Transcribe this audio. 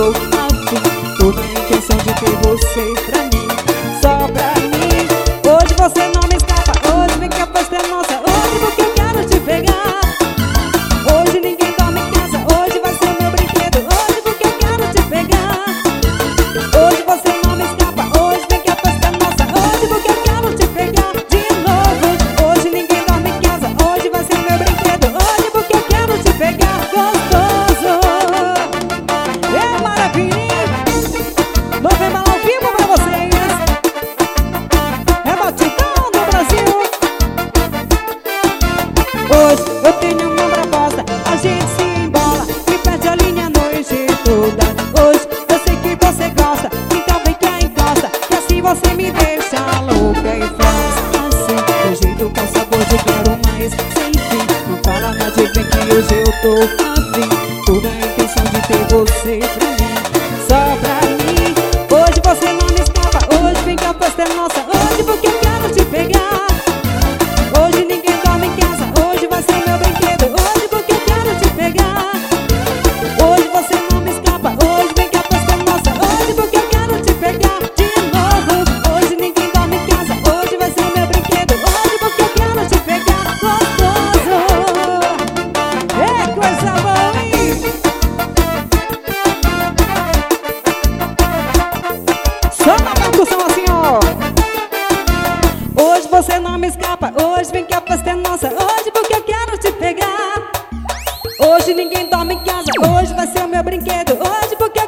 tô afim. Toda a intenção de ter você pra mim, só pra mim. Hoje você não me escapa, hoje vem que a festa é nossa. Hoje porque eu quero te pegar. Hoje ninguém dorme em casa, hoje vai ser meu brinquedo. Hoje porque eu quero te pegar. Hoje você não me escapa, hoje vem que a festa é nossa. Hoje porque eu quero te pegar de novo. Hoje ninguém dorme em casa, hoje vai ser meu brinquedo. Hoje porque eu quero te pegar gostoso. É maravilha. Novembro ao vivo pra vocês. É batidão do Brasil. Hoje eu tenho uma proposta, a gente se embola e perde a linha a noite toda. Hoje eu sei que você gosta, então vem cá encosta, que assim você me deixa louca e faz assim, do jeito com sabor de quero mais, sem fim. Não fala nada de bem que hoje eu tô afim. Toda a intenção de ter você pra mim, só pra mim. Hoje você não me escapa, hoje vem que a festa é nossa. Hoje porque eu quero te pegar. Hoje ninguém dorme em casa, hoje vai ser meu brinquedo. Hoje porque eu quero te pegar. Hoje você não me escapa, hoje vem que a festa é nossa. Hoje porque eu quero te pegar de novo. Hoje ninguém dorme em casa, hoje vai ser meu brinquedo. Hoje porque eu quero te pegar gostoso. É coisa boa, hein? Só na percussão assim, ó. Hoje você não me escapa, hoje vem que a festa é nossa. Hoje porque eu quero te pegar. Hoje ninguém dorme em casa, hoje vai ser o meu brinquedo. Hoje porque